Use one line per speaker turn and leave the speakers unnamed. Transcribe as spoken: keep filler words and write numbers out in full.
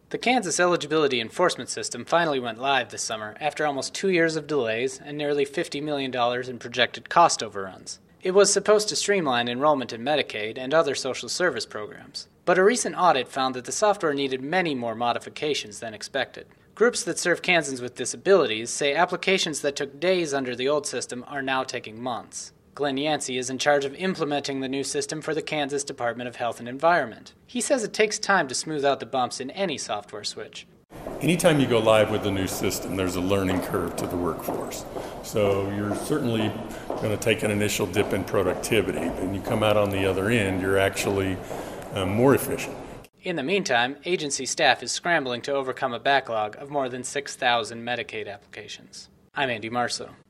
The Kansas Eligibility Enforcement System finally went live this summer after almost two years of delays and nearly fifty million dollars in projected cost overruns. It was supposed to streamline enrollment in Medicaid and other social service programs, but a recent audit found that the software needed many more modifications than expected. Groups that serve Kansans with disabilities say applications that took days under the old system are now taking months. Glenn Yancey is in charge of implementing the new system for the Kansas Department of Health and Environment. He says it takes time to smooth out the bumps in any software switch.
Anytime you go live with a new system, there's a learning curve to the workforce. So you're certainly going to take an initial dip in productivity, but when you come out on the other end, you're actually uh, more efficient.
In the meantime, agency staff is scrambling to overcome a backlog of more than six thousand Medicaid applications. I'm Andy Marso.